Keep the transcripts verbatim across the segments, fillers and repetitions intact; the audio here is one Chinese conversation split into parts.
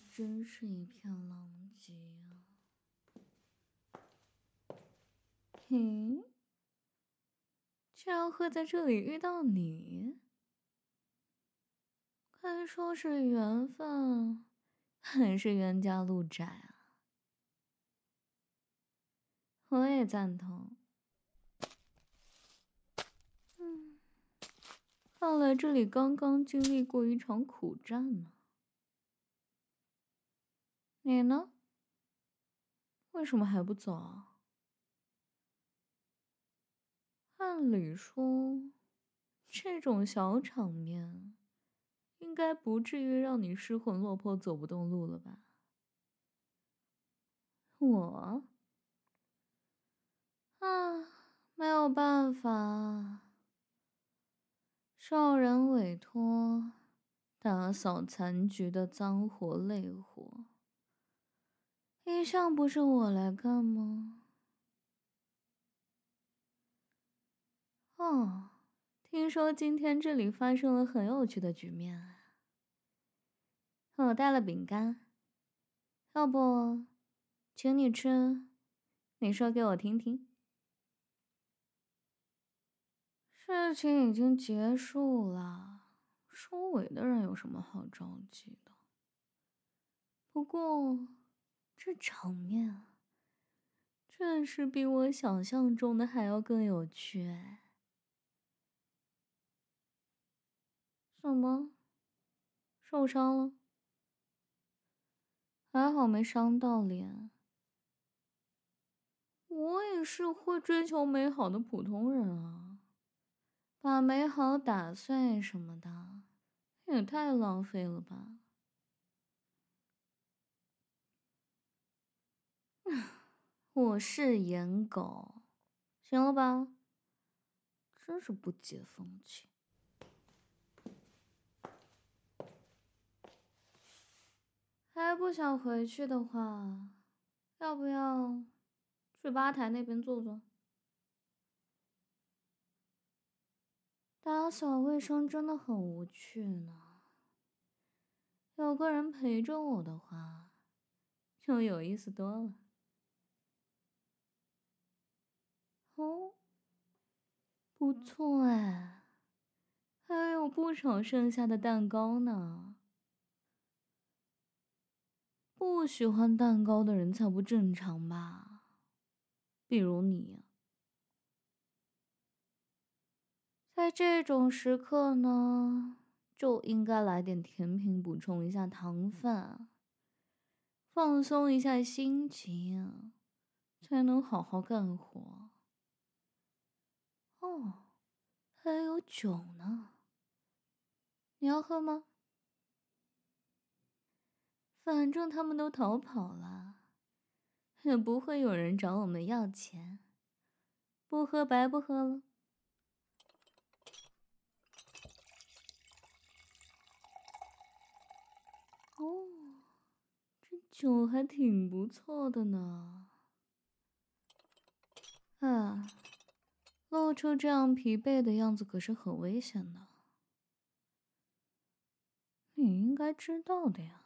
真是一片狼藉啊！嘿，居然会在这里遇到你，该说是缘分，还是冤家路窄啊？我也赞同。嗯，看来这里刚刚经历过一场苦战呢。你呢？为什么还不走啊？按理说，这种小场面，应该不至于让你失魂落魄走不动路了吧？我啊，没有办法，受人委托打扫残局的脏活累活，一向不是我来干吗？哦，听说今天这里发生了很有趣的局面啊！我带了饼干，要不请你吃？你说给我听听。事情已经结束了，收尾的人有什么好着急的？不过，这场面啊，确实比我想象中的还要更有趣哎。怎么？受伤了？还好没伤到脸。我也是会追求美好的普通人啊，把美好打碎什么的，也太浪费了吧。我是颜狗，行了吧？真是不解风情。还不想回去的话，要不要去吧台那边坐坐？打扫卫生真的很无趣呢，有个人陪着我的话，就有意思多了。哦，不错哎，还有不少剩下的蛋糕呢。不喜欢蛋糕的人才不正常吧？比如你。在这种时刻呢，就应该来点甜品补充一下糖分，放松一下心情，才能好好干活。哦，还有酒呢，你要喝吗？反正他们都逃跑了，也不会有人找我们要钱，不喝白不喝了。哦，这酒还挺不错的呢。啊，露出这样疲惫的样子可是很危险的，你应该知道的呀。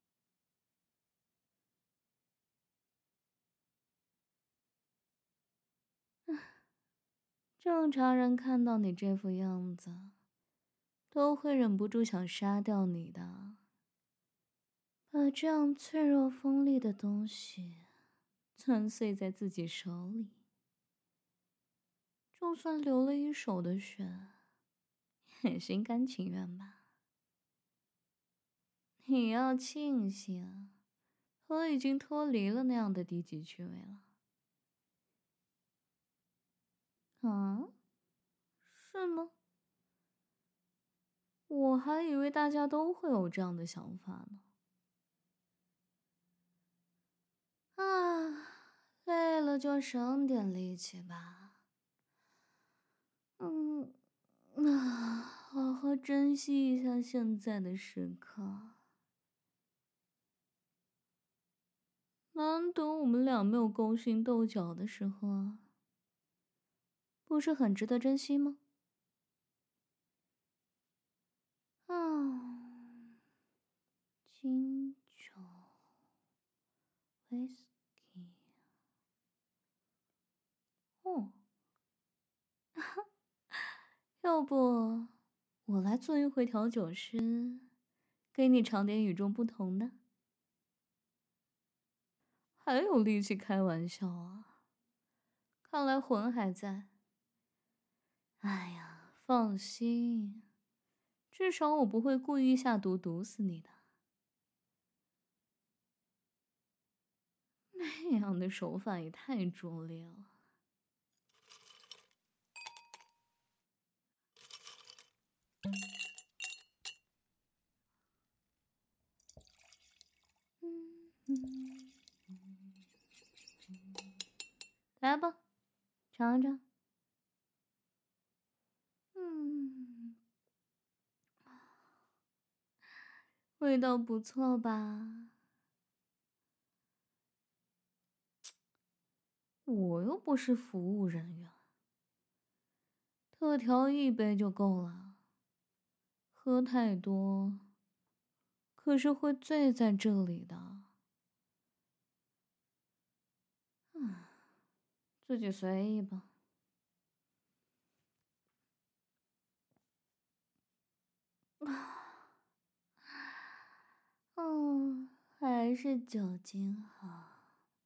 正常人看到你这副样子，都会忍不住想杀掉你的。把这样脆弱锋利的东西攥碎在自己手里，就算流了一手的血，也心甘情愿吧。你要庆幸，我已经脱离了那样的低级趣味了。啊？是吗？我还以为大家都会有这样的想法呢。啊，累了就省点力气吧。嗯，啊，好好珍惜一下现在的时刻。难得我们俩没有勾心斗角的时候，不是很值得珍惜吗？啊，清酒。 whisky。哦，要不我来做一回调酒师，给你尝点与众不同的。还有力气开玩笑啊？看来魂还在。哎呀，放心，至少我不会故意下毒毒死你的。那样的手法也太拙劣了。来吧，尝尝。嗯，味道不错吧？我又不是服务人员，特调一杯就够了。喝太多，可是会醉在这里的。嗯，自己随意吧。嗯，还是酒精好，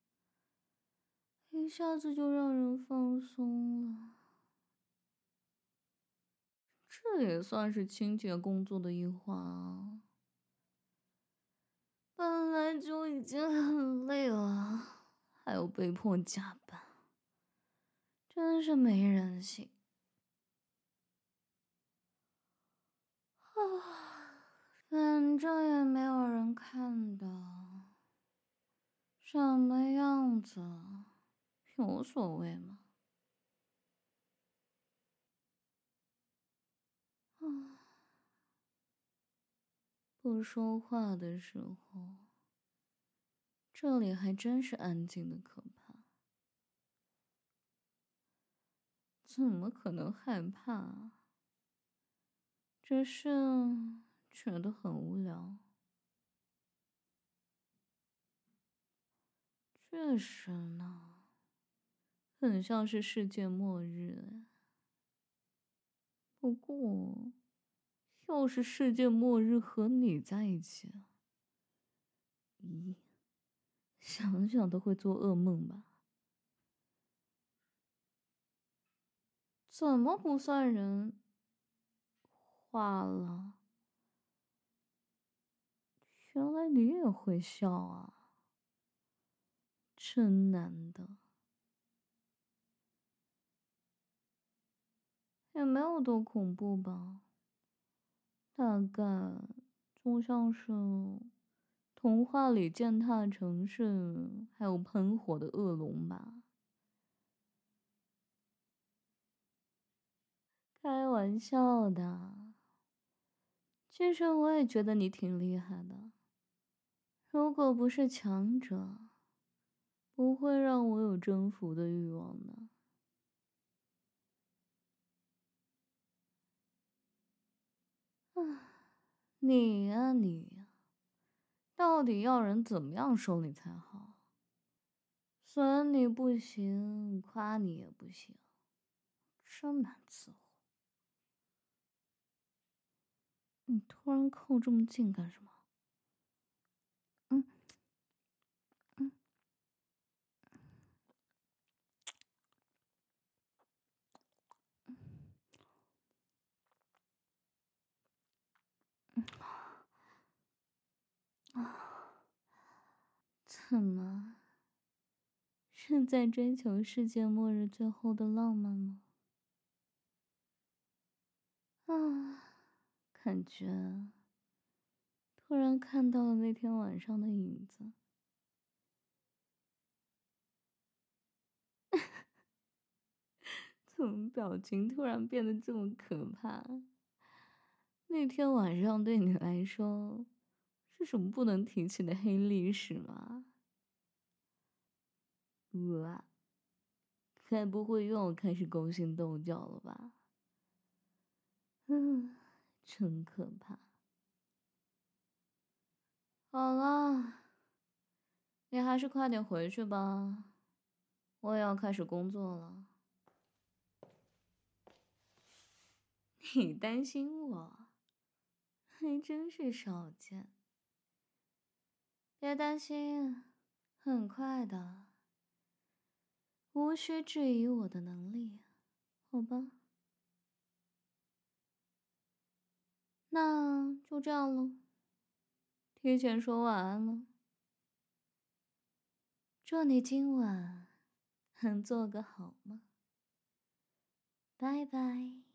一下子就让人放松了。这也算是清洁工作的一环啊。本来就已经很累了，还要被迫加班，真是没人性。啊，反正也没有人看到，什么样子有所谓吗？啊，不说话的时候，这里还真是安静的可怕。怎么可能害怕啊？只是觉得很无聊。确实呢，很像是世界末日哎。不过，要是世界末日和你在一起，咦，想想都会做噩梦吧？怎么不算人话了？原来你也会笑啊，真难得。也没有多恐怖吧，大概就像是童话里践踏城市还有喷火的恶龙吧。开玩笑的，其实我也觉得你挺厉害的。如果不是强者，不会让我有征服的欲望的。啊，你呀你呀，到底要人怎么样收你才好？损你不行，夸你也不行，真难伺候。你突然靠这么近干什么？嗯嗯啊，怎么？是在追求世界末日最后的浪漫吗？啊，感觉突然看到了那天晚上的影子。怎么表情突然变得这么可怕？那天晚上对你来说是什么不能提起的黑历史吗？哇，该不会又要开始勾心斗角了吧？嗯，真可怕。好了， 你还是快点回去吧，我也要开始工作了。你担心我，还真是少见。别担心，很快的，无需质疑我的能力，好吧？那就这样了，提前说晚安了。祝你今晚能做个好梦，拜拜。